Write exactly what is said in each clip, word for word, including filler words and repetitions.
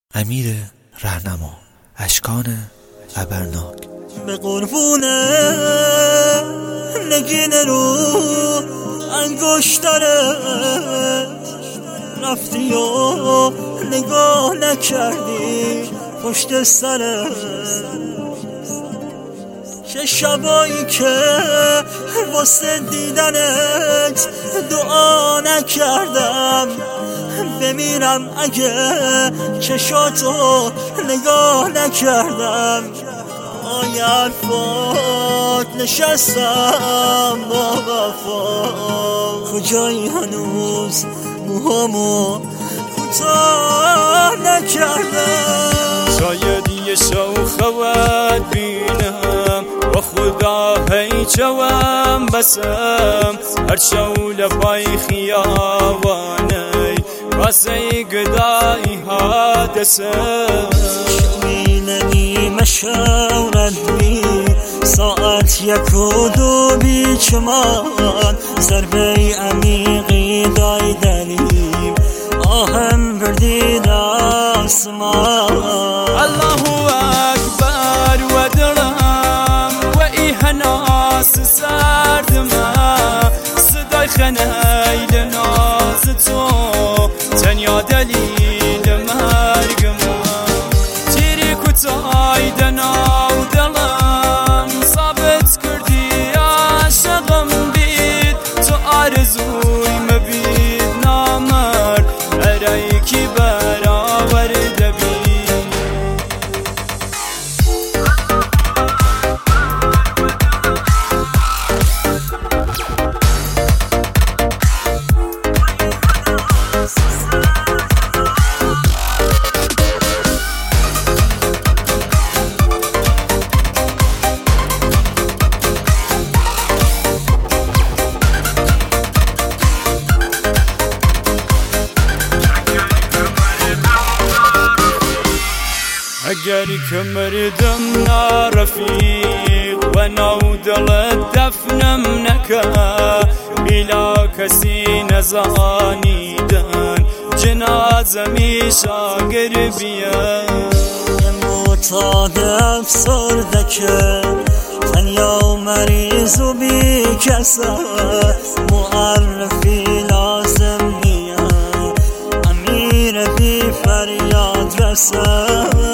امیر رهنما، اشکان قبرناک. به قربونه نگین رو انگشترت رفتی و نگاه نکردی پشت سرت، چه شبایی که واسه دیدنت دعا نکردم بمیرم اگه چشاتو نگاه نکردم. آی حرفات نشستم با وفا، کجایی هنوز موهامو کوتاه نکردم. شاید یه شوخوت بینم و خدا پیچوم بسم هر شو لبای خیابانی واسه گدایی حادثم. شوی نگیم شورد بی ساعت یک و دو بی چمان، ضربه عمیقی دای دلیم آهم بردید آسمان. الله اکبر و دلم و ای هناس سردمه صدای خنیل ناز تو تنیا دلیل مرگمه. تیری کتای دناو دلم ثابت کردی عاشقم بید تو آرزوی مبید نامرد ارای کی برآور دبید. اگر که مردم نارفیق و نو دلت دفنم نکه بیلا کسی نزانیدن جنازمی شاگر بیا. معتاد افسرده که تنیا و مریض و بی کسه معرفی لازم نیه امیر بی فریاد رسه.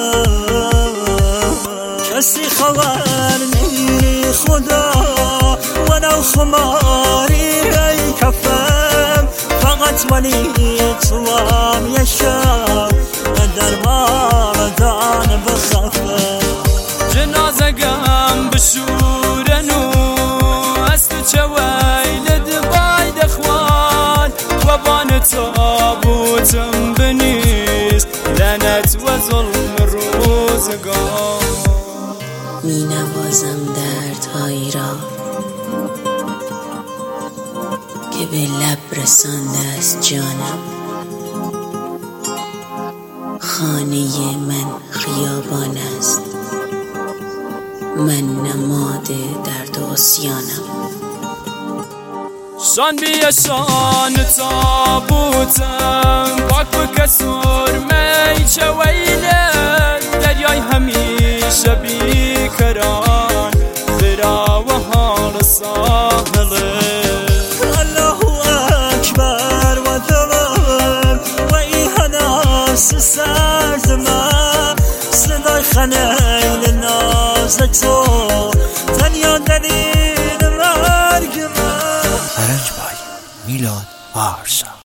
کسی خبر نی خدا و نو خماری ای کفم فقط منی تو هم یه شب در باردان بخفم. جنازه گم بشورنو است چه ویلد باید خوان و بان تابوتم بنیست لعنت و ظلم روزگار. می نوازم دردهایی را که به لب رسانده است جانم. خانه من خیابان است، من نماد درد و عصیانم. شان بیا شان تابوتم پاک بکه سرمه چه ویله دریای همیشه بیکران برا و حال ساحله. الله اکبر و دلم و ای هناس سردمه صدای خنیل ناز تو تنیا دلیل مرگمه. برنج بای میلاد وارسا.